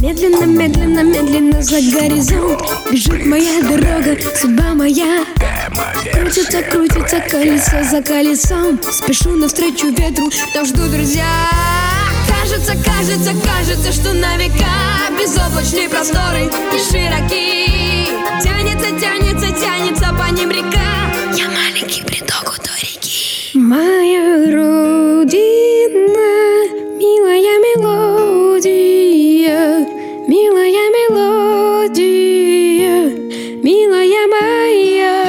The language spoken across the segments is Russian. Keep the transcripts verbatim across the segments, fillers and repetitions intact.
Медленно, медленно, медленно за горизонт бежит моя дорога, судьба моя. Крутится, крутится колесо за колесом. Спешу навстречу ветру, там ждут друзья. Кажется, кажется, кажется, что на века безоблачные просторы и широки. Тянется, тянется, тянется по ним река. Я маленький приток у той реки. Моя родина, милая мелодия, милая мелодия, милая моя.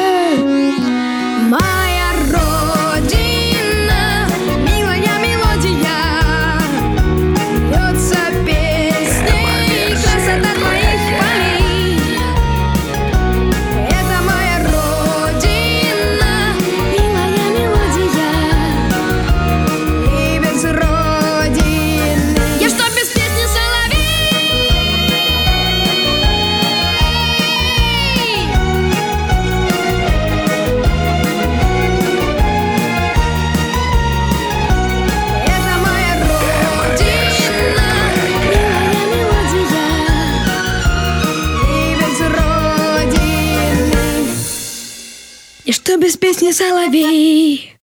Моя родина, милая мелодия, льется песней красота твоих полей. Это моя родина, милая мелодия, и без родины я что, без песни соловей? Это моя родина, милая мелодия, и без родины я что, без песни соловей?